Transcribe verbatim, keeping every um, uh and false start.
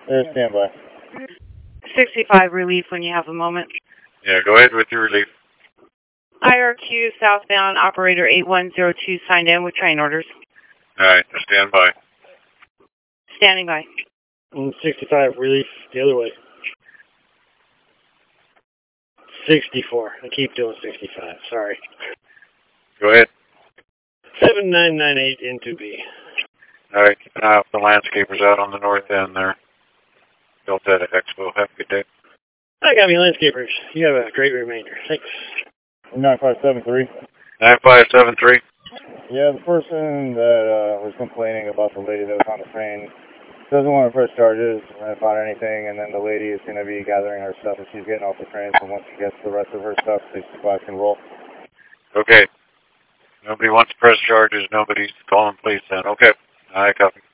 There, standby. sixty-five relief when you have a moment. Yeah, go ahead with your relief. I R Q southbound operator eight one zero two signed in with train orders. All right, stand by. Standing by. sixty-five relief the other way. sixty-four. I keep doing sixty-five. Sorry. Go ahead. seven nine nine eight into B. All right, keep an eye out for the landscapers out on the north end there. Delta Expo. Have a good day. I got me landscapers. You have a great remainder. Thanks. nine five seven three. nine five seven three. Yeah, the person that uh, was complaining about the lady that was on the train doesn't want to press charges about anything, and then the lady is going to be gathering her stuff as she's getting off the train, so once she gets the rest of her stuff, sixty-five can roll. Okay. Nobody wants to press charges. Nobody's calling police then. Okay. All right, copy.